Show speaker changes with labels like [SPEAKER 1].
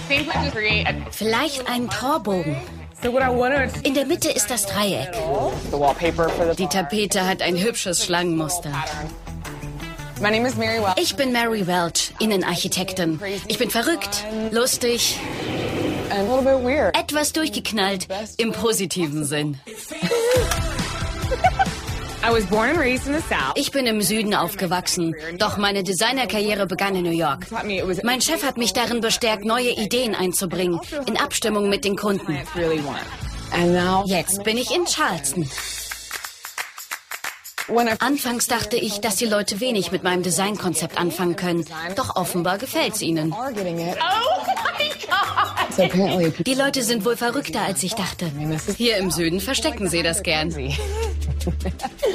[SPEAKER 1] Vielleicht einen Torbogen. In der Mitte ist das Dreieck. Die Tapete hat ein hübsches Schlangenmuster. Ich bin Mary Welch, Innenarchitektin. Ich bin verrückt, lustig, etwas durchgeknallt, im positiven Sinn. Ich bin im Süden aufgewachsen, doch meine Designerkarriere begann in New York. Mein Chef hat mich darin bestärkt, neue Ideen einzubringen, in Abstimmung mit den Kunden. Jetzt bin ich in Charleston. Anfangs dachte ich, dass die Leute wenig mit meinem Designkonzept anfangen können. Doch offenbar gefällt's ihnen. Die Leute sind wohl verrückter, als ich dachte. Hier im Süden verstecken sie das gern.